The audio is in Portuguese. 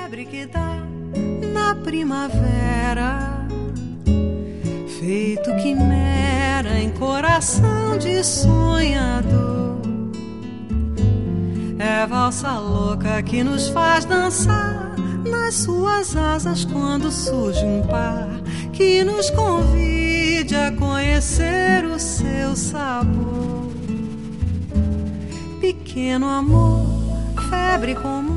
febre que dá na primavera, feito quimera em coração de sonhador. É valsa louca que nos faz dançar nas suas asas quando surge um par que nos convide a conhecer o seu sabor. Pequeno amor, febre comum